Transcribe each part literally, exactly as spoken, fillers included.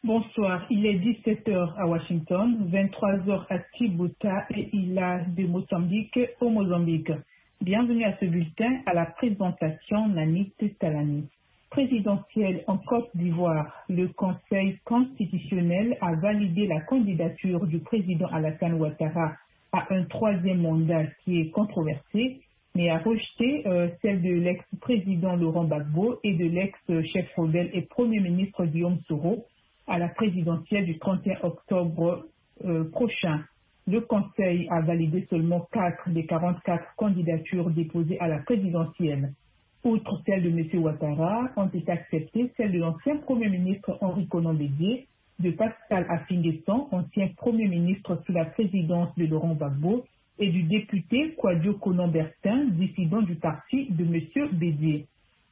Bonsoir, il est dix-sept heures à Washington, vingt-trois heures à Tibouta et Ila de Mozambique au Mozambique. Bienvenue à ce bulletin à la présentation Nanit Talani. Présidentielle en Côte d'Ivoire, le Conseil constitutionnel a validé la candidature du président Alassane Ouattara à un troisième mandat qui est controversé, mais a rejeté euh, celle de l'ex-président Laurent Gbagbo et de l'ex-chef rebelle et premier ministre Guillaume Soro à la présidentielle du trente et un octobre euh, prochain. Le Conseil a validé seulement quatre des quarante-quatre candidatures déposées à la présidentielle. Outre celle de M. Ouattara, ont été acceptées celles de l'ancien Premier ministre Henri Konan Bédié, de Pascal Affi-N'Guessan, ancien Premier ministre sous la présidence de Laurent Gbagbo, et du député Kouadio Konan-Bertin, dissident du parti de M. Bédié.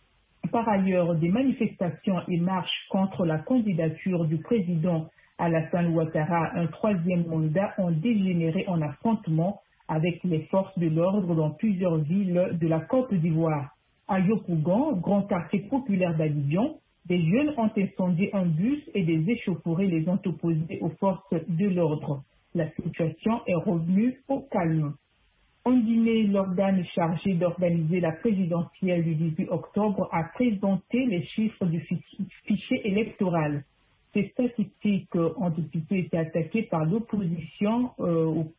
Par ailleurs, des manifestations et marches contre la candidature du président Alassane Ouattara à un troisième mandat ont dégénéré en affrontements avec les forces de l'ordre dans plusieurs villes de la Côte d'Ivoire. À Yopougon, grand quartier populaire d'Abidjan, des jeunes ont incendié un bus et des échauffourées les ont opposés aux forces de l'ordre. La situation est revenue au calme. En Guinée, l'organe chargé d'organiser la présidentielle du dix-huit octobre a présenté les chiffres du fichier électoral. Ces statistiques ont aussitôt été attaquées par l'opposition euh, au,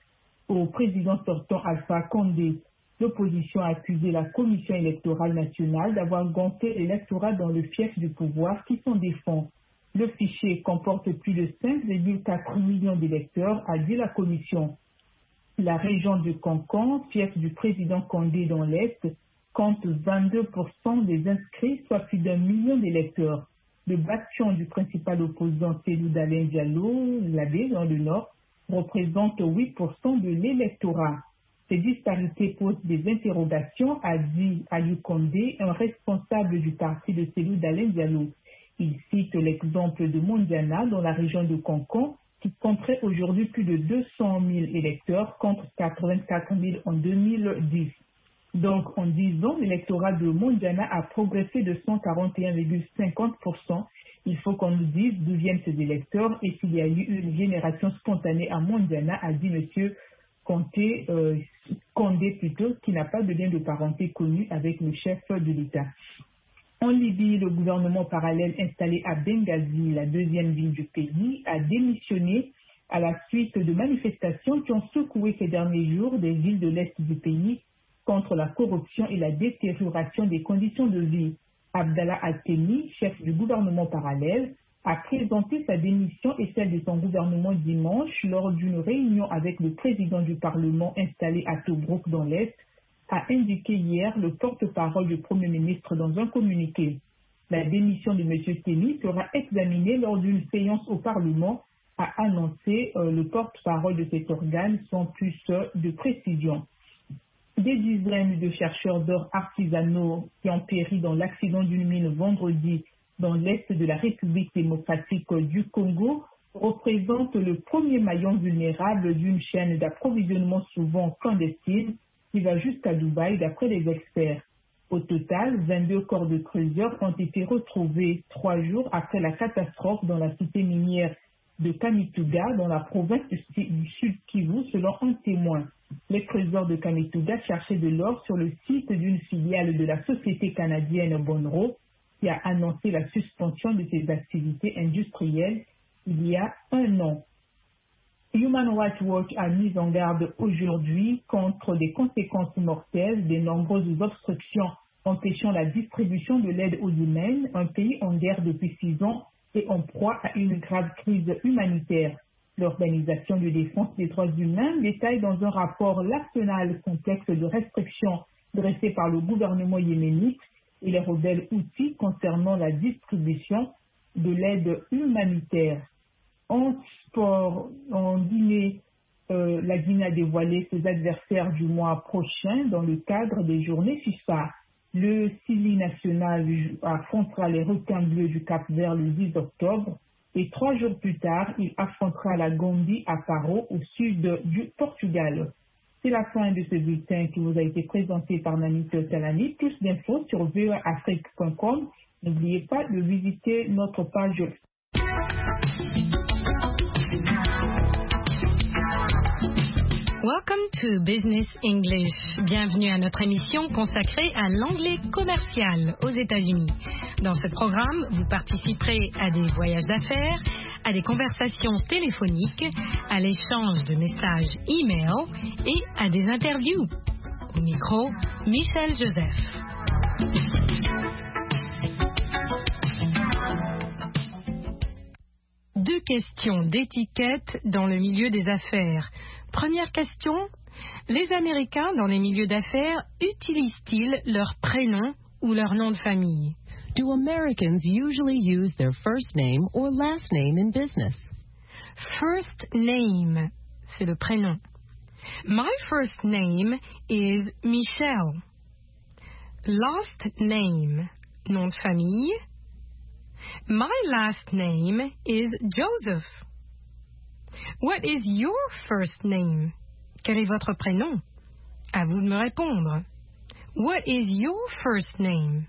au président sortant Alpha Condé. L'opposition a accusé la Commission électorale nationale d'avoir ganté l'électorat dans le fief du pouvoir qui s'en défend. Le fichier comporte plus de cinq virgule quatre millions d'électeurs, a dit la Commission. La région de Cancan, fief du président Condé dans l'Est, compte vingt-deux pour cent des inscrits, soit plus d'un million d'électeurs. Le bastion du principal opposant Cellou Dalein Diallo, Labé, dans le Nord, représente huit pour cent de l'électorat. Ces disparités posent des interrogations, a dit Aliou Condé, un responsable du parti de Cellou Dalein Diallo. Il cite l'exemple de Mondiana dans la région de Cancan, qui compterait aujourd'hui plus de deux cent mille électeurs contre quatre-vingt-quatre mille en deux mille dix. Donc, en dix ans, l'électorat de Mondiana a progressé de cent quarante et un virgule cinquante pour cent. Il faut qu'on nous dise d'où viennent ces électeurs et s'il y a eu une génération spontanée à Mondiana, a dit M. Condé, euh, Condé plutôt, qui n'a pas de lien de parenté connu avec le chef de l'État. En Libye, le gouvernement parallèle installé à Benghazi, la deuxième ville du pays, a démissionné à la suite de manifestations qui ont secoué ces derniers jours des villes de l'Est du pays contre la corruption et la détérioration des conditions de vie. Abdallah Al-Temi, chef du gouvernement parallèle, a présenté sa démission et celle de son gouvernement dimanche lors d'une réunion avec le président du Parlement installé à Tobrouk dans l'Est, a indiqué hier le porte-parole du Premier ministre dans un communiqué. La démission de M. Temi sera examinée lors d'une séance au Parlement, a annoncé euh, le porte-parole de cet organe sans plus euh, de précision. Des dizaines de chercheurs d'or artisanaux qui ont péri dans l'accident d'une mine vendredi dans l'est de la République démocratique du Congo représentent le premier maillon vulnérable d'une chaîne d'approvisionnement souvent clandestine qui va jusqu'à Dubaï d'après les experts. Au total, vingt-deux corps de creuseurs ont été retrouvés trois jours après la catastrophe dans la cité minière de Kamituga dans la province du Sud Kivu selon un témoin. Les creuseurs de Kamituga cherchaient de l'or sur le site d'une filiale de la société canadienne Bonro qui a annoncé la suspension de ses activités industrielles il y a un an. Human Rights Watch a mis en garde aujourd'hui contre des conséquences mortelles des nombreuses obstructions empêchant la distribution de l'aide aux humains, un pays en guerre depuis six ans et en proie à une grave crise humanitaire. L'Organisation de défense des droits humains détaille dans un rapport l'arsenal complexe de restrictions dressé par le gouvernement yéménite et les rebelles Houthis concernant la distribution de l'aide humanitaire. En sport, en Guinée, euh, la Guinée a dévoilé ses adversaires du mois prochain dans le cadre des journées FIFA. Le Sili national affrontera les requins bleus du Cap-Vert le dix octobre et trois jours plus tard, il affrontera la Gambie à Faro au sud du Portugal. C'est la fin de ce bulletin qui vous a été présenté par Nanit Talani. Plus d'infos sur v e afrique point com. N'oubliez pas de visiter notre page Welcome to Business English. Bienvenue à notre émission consacrée à l'anglais commercial aux États-Unis. Dans ce programme, vous participerez à des voyages d'affaires, à des conversations téléphoniques, à l'échange de messages e-mail et à des interviews. Au micro, Michel Joseph. Deux questions d'étiquette dans le milieu des affaires. Première question, les Américains dans les milieux d'affaires utilisent-ils leur prénom ou leur nom de famille? Do Americans usually use their first name or last name in business? First name, c'est le prénom. My first name is Michelle. Last name, nom de famille. My last name is Joseph. What is your first name? Quel est votre prénom? À vous de me répondre. What is your first name?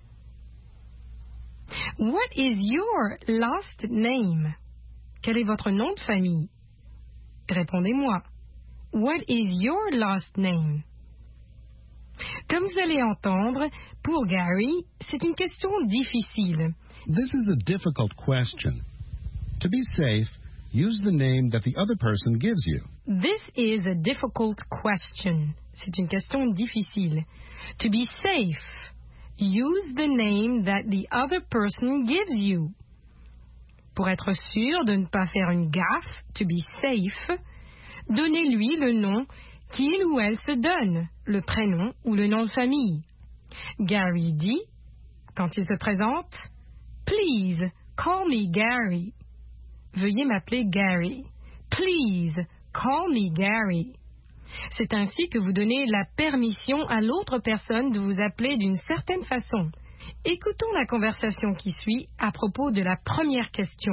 What is your last name? Quel est votre nom de famille? Répondez-moi. What is your last name? Comme vous allez entendre, pour Gary, c'est une question difficile. This is a difficult question. To be safe, use the name that the other person gives you. This is a difficult question. C'est une question difficile. To be safe, use the name that the other person gives you. Pour être sûr de ne pas faire une gaffe, to be safe, donnez-lui le nom qu'il ou elle se donne, le prénom ou le nom de famille. Gary dit, quand il se présente, Please, call me Gary. Veuillez m'appeler Gary. Please, call me Gary. C'est ainsi que vous donnez la permission à l'autre personne de vous appeler d'une certaine façon. Écoutons la conversation qui suit à propos de la première question.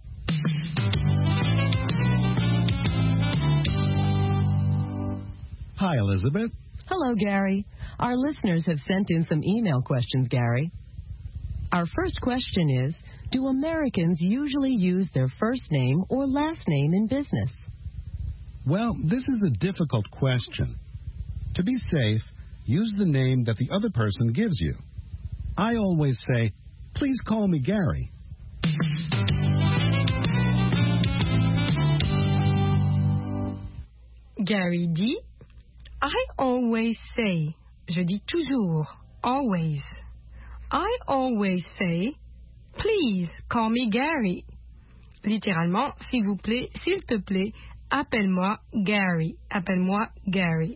Hi, Elizabeth. Hello, Gary. Our listeners have sent in some email questions, Gary. Our first question is, do Americans usually use their first name or last name in business? Well, this is a difficult question. To be safe, use the name that the other person gives you. I always say, please call me Gary. Gary dit, I always say, je dis toujours, always. I always say, please call me Gary. Littéralement, s'il vous plaît, s'il te plaît, appelle-moi Gary. Appelle-moi Gary.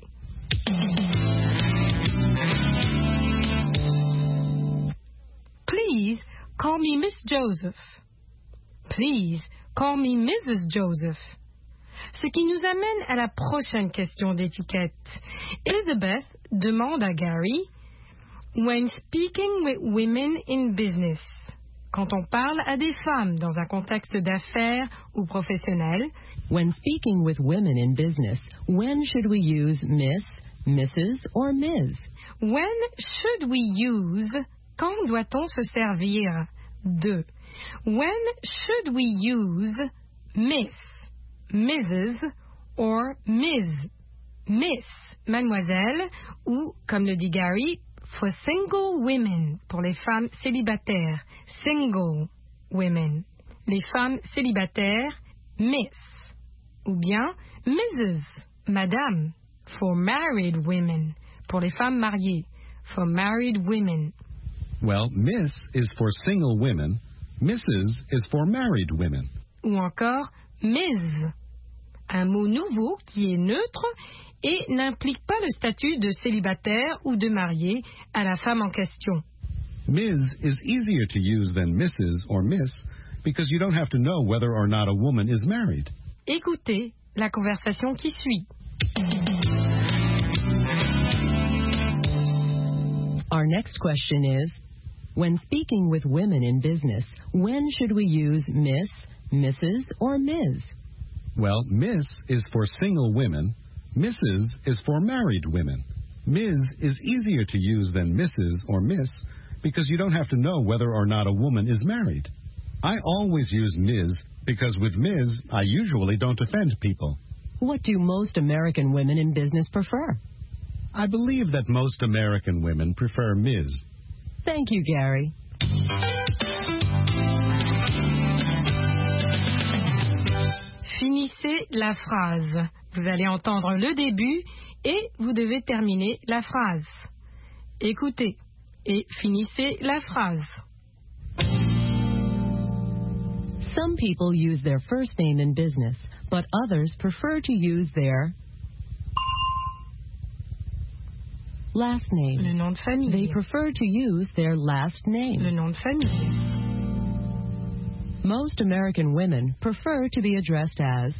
Please call me Miss Joseph. Please call me Missus Joseph. Ce qui nous amène à la prochaine question d'étiquette. Elizabeth demande à Gary, when speaking with women in business, quand on parle à des femmes dans un contexte d'affaires ou professionnel, when speaking with women in business, when should we use Miss, Missus or Miz? When should we use, quand doit-on se servir de? When should we use Miss, Missus or Miz? Miss, mademoiselle, ou, comme le dit Gary, for single women, pour les femmes célibataires, single women. Les femmes célibataires, Miss. Ou bien Missus, madame, for married women, pour les femmes mariées, for married women. Well, Miss is for single women, Missus is for married women. Ou encore Miz, un mot nouveau qui est neutre et n'implique pas le statut de célibataire ou de marié à la femme en question. Miz is easier to use than Missus or Miss because you don't have to know whether or not a woman is married. Écoutez la conversation qui suit. Our next question is, when speaking with women in business, when should we use Miss, Missus or Miz? Well, Miss is for single women, Missus is for married women. Miz is easier to use than Missus or Miss because you don't have to know whether or not a woman is married. I always use Miz because with Miz, I usually don't offend people. What do most American women in business prefer? I believe that most American women prefer Miz. Thank you, Gary. Finissez la phrase. Vous allez entendre le début et vous devez terminer la phrase. Écoutez et finissez la phrase. Some people use their first name in business, but others prefer to use their last name. Le nom de famille. They prefer to use their last name. Le nom de famille. Most American women prefer to be addressed as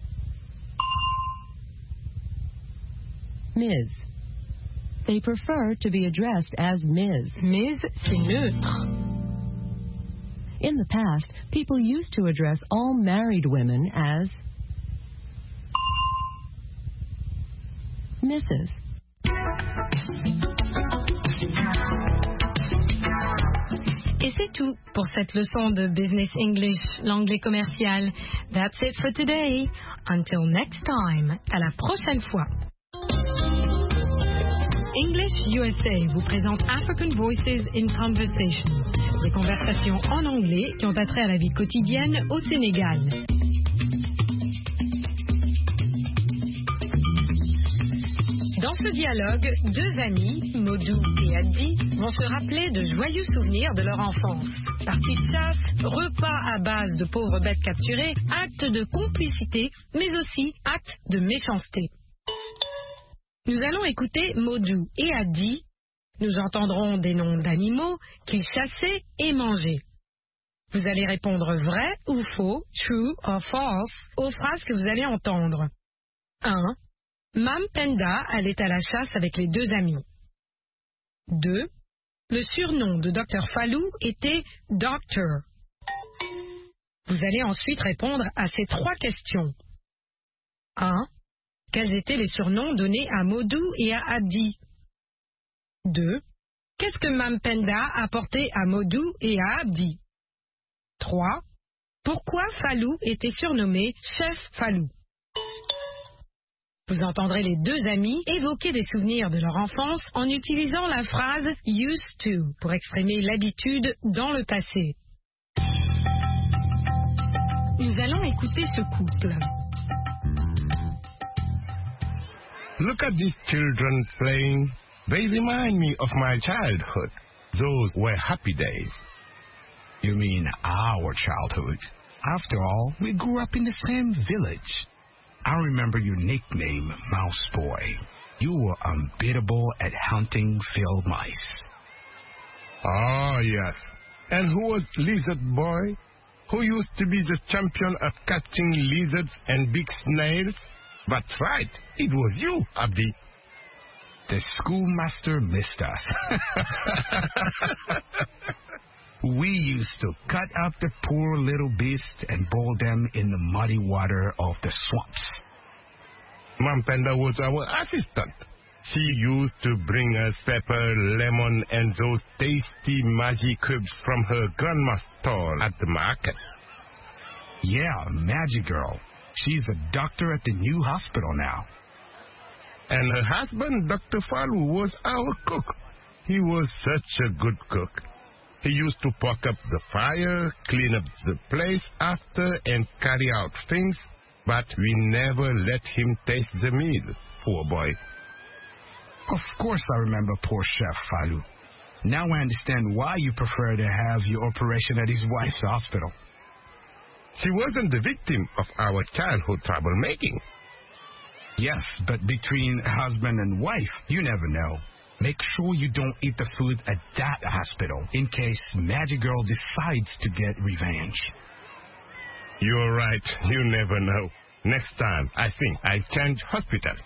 Miz. They prefer to be addressed as Miz. Miz, c'est neutre. In the past, people used to address all married women as Missus Et c'est tout pour cette leçon de Business English, l'anglais commercial. That's it for today. Until next time. À la prochaine fois. English U S A vous présente African Voices in Conversation. Des conversations en anglais qui ont attrait à la vie quotidienne au Sénégal. Dans ce dialogue, deux amis, Modou et Addi, vont se rappeler de joyeux souvenirs de leur enfance. Parties de chasse, repas à base de pauvres bêtes capturées, actes de complicité, mais aussi actes de méchanceté. Nous allons écouter Modou et Addi. Nous entendrons des noms d'animaux qu'ils chassaient et mangeaient. Vous allez répondre vrai ou faux, true or false, aux phrases que vous allez entendre. un. Mam Penda allait à la chasse avec les deux amis. deux. Le surnom de docteur Fallou était Doctor. Vous allez ensuite répondre à ces trois questions. un. Quels étaient les surnoms donnés à Modou et à Addi? deux. Qu'est-ce que Mam Penda apportait à Modou et à Abdi? trois. Pourquoi Fallou était surnommé Chef Fallou? Vous entendrez les deux amis évoquer des souvenirs de leur enfance en utilisant la phrase « used to » pour exprimer l'habitude dans le passé. Nous allons écouter ce couple. Look at these children playing. They remind me of my childhood. Those were happy days. You mean our childhood? After all, we grew up in the same village. I remember your nickname, Mouse Boy. You were unbeatable at hunting field mice. Oh, yes. And who was Lizard Boy? Who used to be the champion of catching lizards and big snails? That's right. It was you, Abdi. The schoolmaster missed us. We used to cut up the poor little beasts and boil them in the muddy water of the swamps. Mam Penda was our assistant. She used to bring us pepper, lemon, and those tasty magic cubes from her grandma's stall at the market. Yeah, Magic Girl. She's a doctor at the new hospital now. And her husband, Doctor Fallou, was our cook. He was such a good cook. He used to poke up the fire, clean up the place after, and carry out things, but we never let him taste the meal, poor boy. Of course I remember poor Chef Fallou. Now I understand why you prefer to have your operation at his wife's hospital. She wasn't the victim of our childhood troublemaking. Yes, but between husband and wife, you never know. Make sure you don't eat the food at that hospital in case Magic Girl decides to get revenge. You're right. You never know. Next time, I think I'll change hospitals.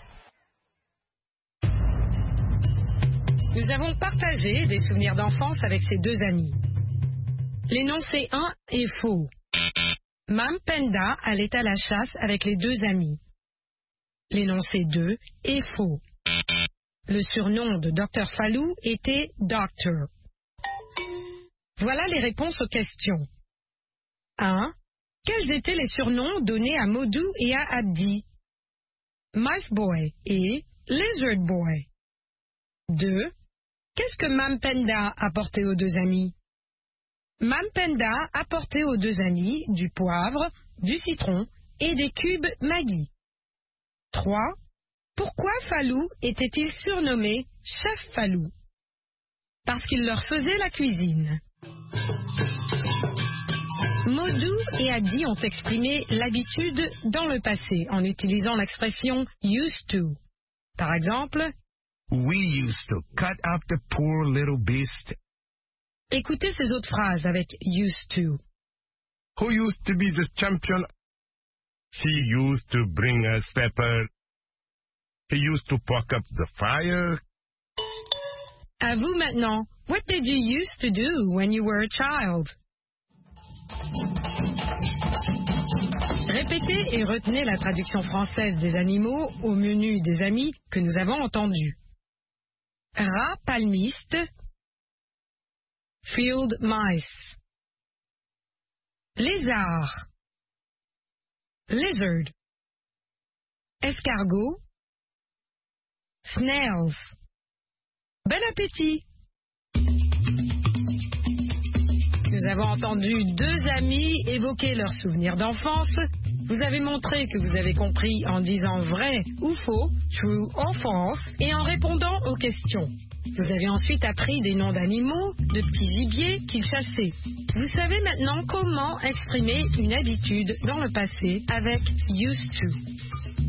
Nous avons partagé des souvenirs d'enfance avec ces deux amis. L'énoncé un est faux. Mam Penda allait à la chasse avec les deux amis. L'énoncé deux est faux. Le surnom de docteur Fallou était Doctor. Voilà les réponses aux questions. un. Quels étaient les surnoms donnés à Modou et à Abdi? Mice Boy et Lizard Boy. deux. Qu'est-ce que Mam Penda apportait aux deux amis? Mam Penda apportait aux deux amis du poivre, du citron et des cubes Maggi. trois. Pourquoi Falou était-il surnommé Chef Falou? Parce qu'il leur faisait la cuisine. Modou et Abdi ont exprimé l'habitude dans le passé en utilisant l'expression used to. Par exemple, We used to cut up the poor little beast. écoutez ces autres phrases avec used to. Who used to be the champion? She used to bring us pepper. He used to poke up the fire. À vous maintenant. What did you used to do when you were a child? Répétez et retenez la traduction française des animaux au menu des amis que nous avons entendu. Rat palmiste, field mice. Lézard, lizard. Escargot, snails. Bon appétit! Nous avons entendu deux amis évoquer leurs souvenirs d'enfance. Vous avez montré que vous avez compris en disant vrai ou faux, true or false, et en répondant aux questions. Vous avez ensuite appris des noms d'animaux, de petits gibiers qu'ils chassaient. Vous savez maintenant comment exprimer une habitude dans le passé avec used to.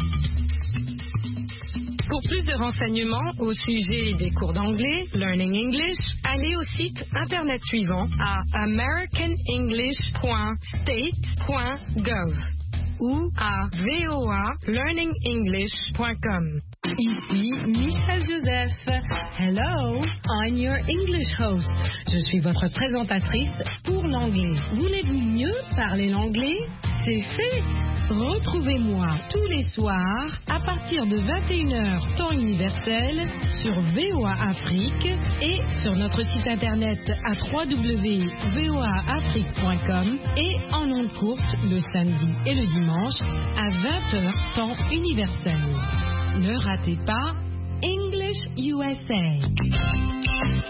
Pour plus de renseignements au sujet des cours d'anglais, Learning English, allez au site internet suivant à american english point state point gov ou à voa learning english point com. Ici Michel Joseph. Hello, I'm your English host. Je suis votre présentatrice pour l'anglais. Voulez-vous mieux parler l'anglais? C'est fait. Retrouvez-moi tous les soirs à partir de vingt et une heures temps universel sur V O A Afrique et sur notre site internet à w w w point v o a afrique point com et en ondes courtes le samedi et le dimanche à vingt heures temps universel. Ne ratez pas English U S A.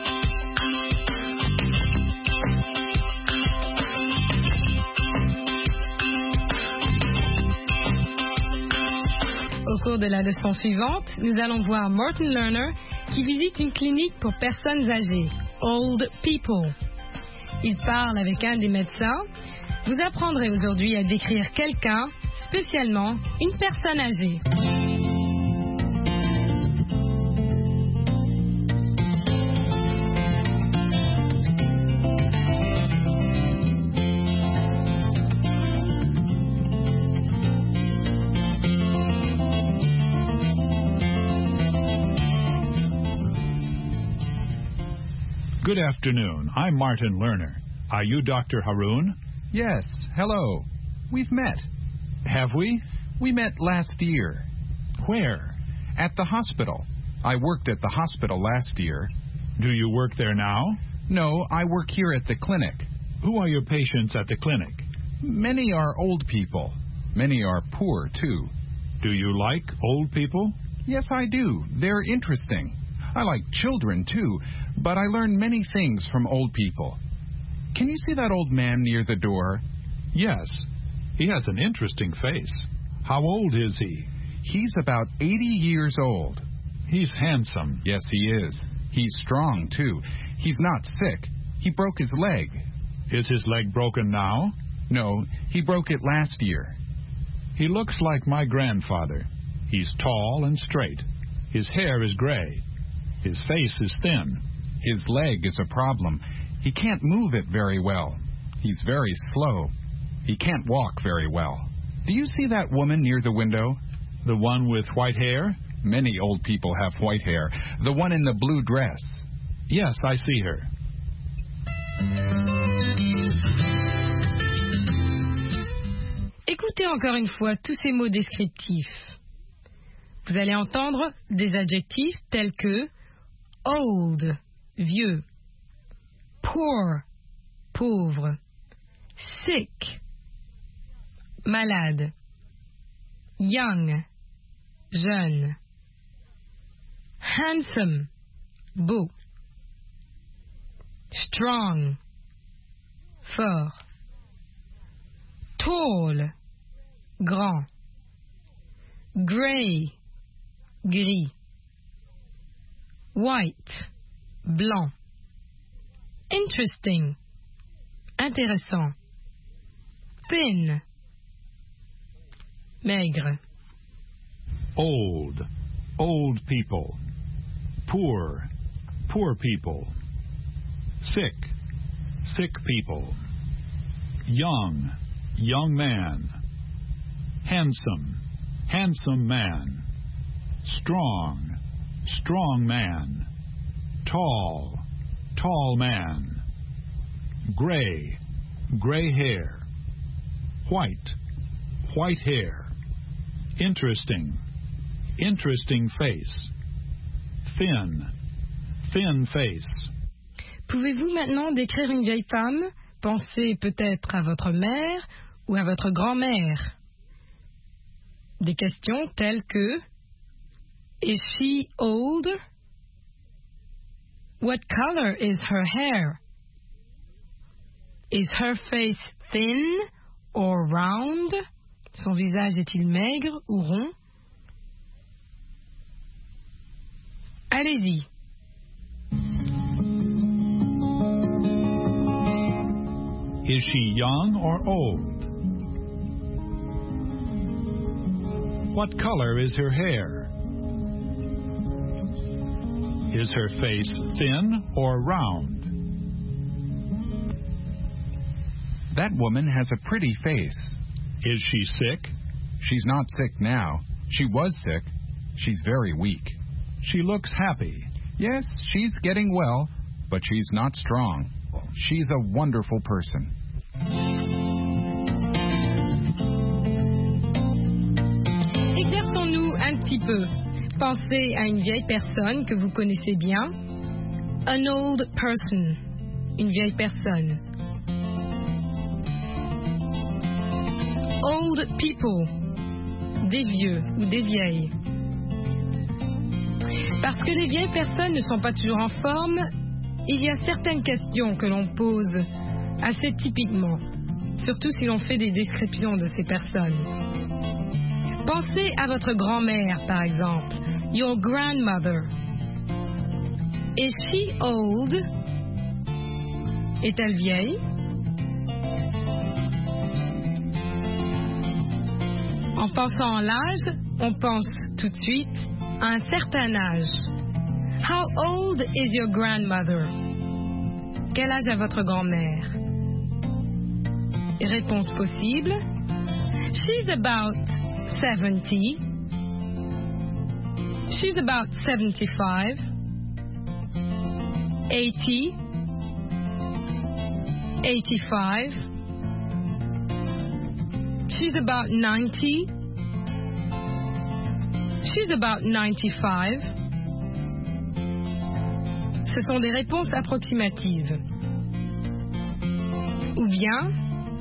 Au cours de la leçon suivante, nous allons voir Martin Lerner qui visite une clinique pour personnes âgées, Old People. Il parle avec un des médecins. Vous apprendrez aujourd'hui à décrire quelqu'un, spécialement une personne âgée. Good afternoon. I'm Martin Lerner. Are you Doctor Haroun? Yes. Hello. We've met. Have we? We met last year. Where? At the hospital. I worked at the hospital last year. Do you work there now? No, I work here at the clinic. Who are your patients at the clinic? Many are old people. Many are poor, too. Do you like old people? Yes, I do. They're interesting. I like children, too, but I learn many things from old people. Can you see that old man near the door? Yes. He has an interesting face. How old is he? He's about eighty years old. He's handsome. Yes, he is. He's strong, too. He's not sick. He broke his leg. Is his leg broken now? No, he broke it last year. He looks like my grandfather. He's tall and straight. His hair is gray. His face is thin. His leg is a problem. He can't move it very well. He's very slow. He can't walk very well. Do you see that woman near the window? The one with white hair? Many old people have white hair. The one in the blue dress. Yes, I see her. Écoutez encore une fois tous ces mots descriptifs. Vous allez entendre des adjectifs tels que old, vieux, poor, pauvre, sick, malade. Young, jeune. Handsome, beau. Strong, fort. Tall, grand. Grey, gris. White, blanc. Interesting, intéressant. Thin, maigre. Old, old people. Poor, poor people. Sick, sick people. Young, young man. Handsome, handsome man. Strong, strong man. Tall, tall man. Gray, gray hair. White, white hair. Interesting, interesting face. Thin, thin face. Pouvez-vous maintenant décrire une vieille femme? Pensez peut-être à votre mère ou à votre grand-mère. Des questions telles que Is she old? What color is her hair? Is her face thin or round? Son visage est-il maigre ou rond? Allez-y. Is she young or old? What color is her hair? Is her face thin or round? That woman has a pretty face. Is she sick? She's not sick now. She was sick. She's very weak. She looks happy. Yes, she's getting well, but she's not strong. She's a wonderful person. Exerçons-nous un petit peu. Pensez à une vieille personne que vous connaissez bien. An old person. Une vieille personne. Old people. Des vieux ou des vieilles. Parce que les vieilles personnes ne sont pas toujours en forme, il y a certaines questions que l'on pose assez typiquement, surtout si l'on fait des descriptions de ces personnes. Pensez à votre grand-mère, par exemple. Your grandmother. Is she old? Est-elle vieille? En pensant à l'âge, on pense tout de suite à un certain âge. How old is your grandmother? Quel âge a votre grand-mère? Réponse possible. She's about seventy. She's about seventy-five. eighty. eighty-five. She's about ninety. She's about ninety-five. Ce sont des réponses approximatives. Ou bien,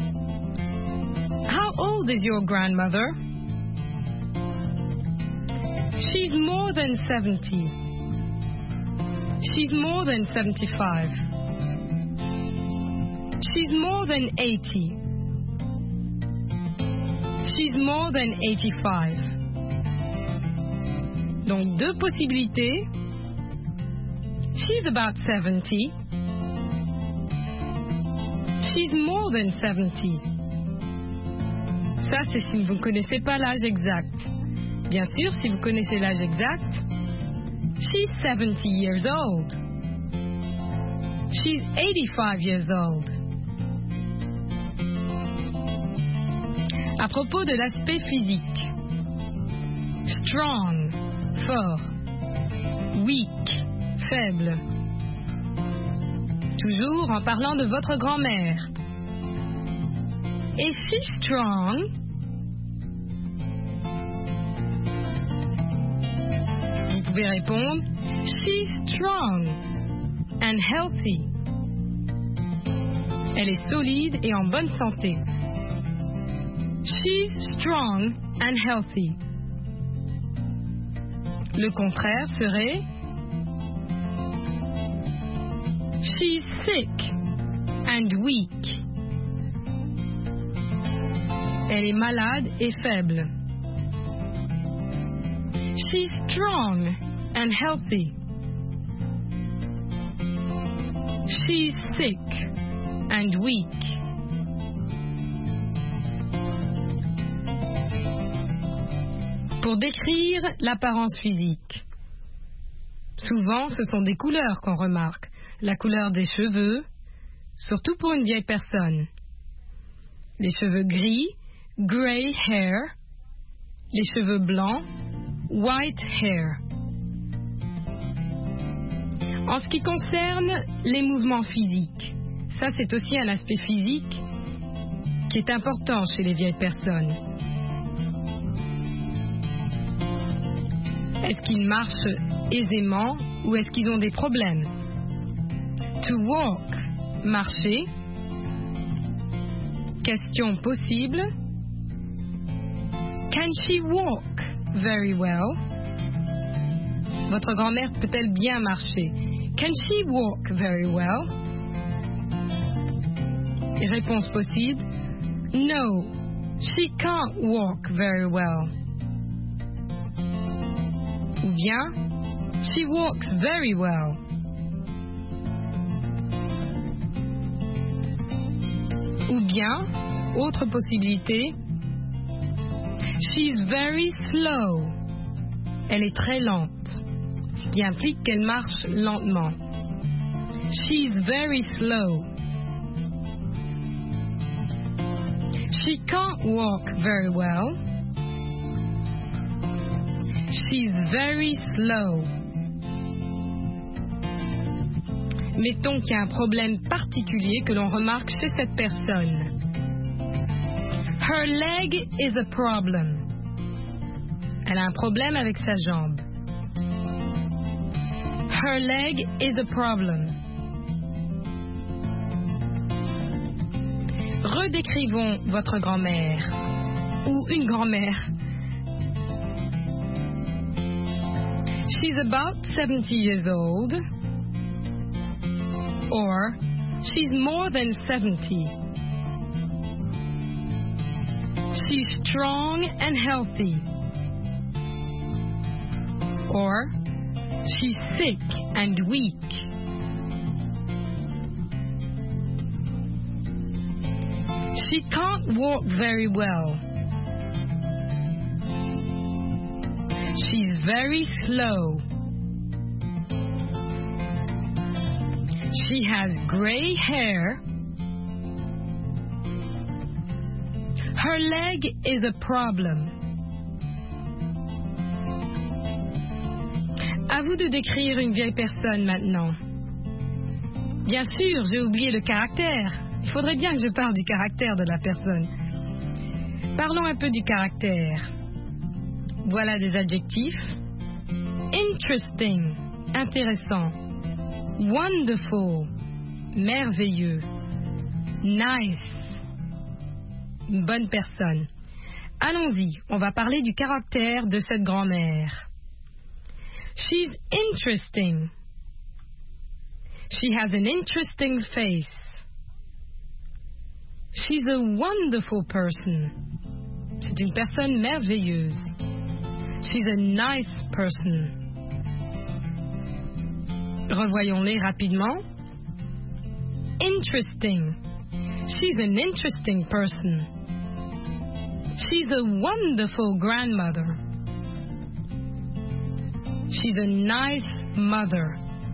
how old is your grandmother? She's more than seventy. She's more than seventy-five. She's more than eighty. She's more than eighty-five. Donc deux possibilités. She's about seventy. She's more than seventy. Ça, c'est si vous ne connaissez pas l'âge exact. Bien sûr, si vous connaissez l'âge exact, she's seventy years old. She's eighty-five years old. À propos de l'aspect physique. Strong, fort. Weak, faible. Toujours en parlant de votre grand-mère. Is she strong? Vous pouvez répondre, she's strong and healthy. Elle est solide et en bonne santé. She's strong and healthy. Le contraire serait She's sick and weak. Elle est malade et faible. She's strong and healthy. She's sick and weak. Pour décrire l'apparence physique, souvent ce sont des couleurs qu'on remarque. La couleur des cheveux, surtout pour une vieille personne. Les cheveux gris, grey hair. Les cheveux blancs, white hair. En ce qui concerne les mouvements physiques, ça c'est aussi un aspect physique qui est important chez les vieilles personnes. Est-ce qu'ils marchent aisément ou est-ce qu'ils ont des problèmes? To walk, marcher. Question possible. Can she walk very well? Votre grand-mère peut-elle bien marcher? Can she walk very well? Et réponse possible. No, she can't walk very well. Ou bien, she walks very well. Ou bien, autre possibilité, she's very slow. Elle est très lente, ce qui implique qu'elle marche lentement. She's very slow. She can't walk very well. She's very slow. Mettons qu'il y a un problème particulier que l'on remarque chez cette personne. Her leg is a problem. Elle a un problème avec sa jambe. Her leg is a problem. Redécrivons votre grand-mère ou une grand-mère. She's about seventy years old. Or, she's more than seventy. She's strong and healthy. Or, she's sick and weak. She can't walk very well. She's very slow. She has gray hair. Her leg is a problem. À vous de décrire une vieille personne maintenant. Bien sûr, j'ai oublié le caractère. Il faudrait bien que je parle du caractère de la personne. Parlons un peu du caractère. Voilà des adjectifs. Interesting, intéressant. Wonderful, merveilleux. Nice, une bonne personne. Allons-y, on va parler du caractère de cette grand-mère. She's interesting. She has an interesting face. She's a wonderful person. C'est une personne merveilleuse. She's a nice person. Revoyons-les rapidement. Interesting. She's an interesting person. She's a wonderful grandmother. She's a nice mother.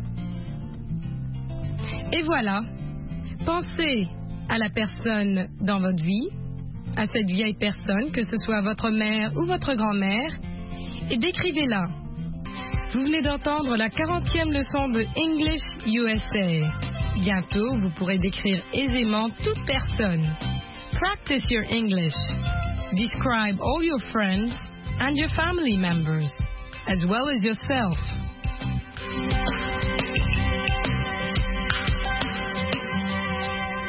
Et voilà. Pensez à la personne dans votre vie, à cette vieille personne, que ce soit votre mère ou votre grand-mère, et décrivez-la. Vous venez d'entendre la quarantième leçon de English U S A. Bientôt, vous pourrez décrire aisément toute personne. Practice your English. Describe all your friends and your family members, as well as yourself.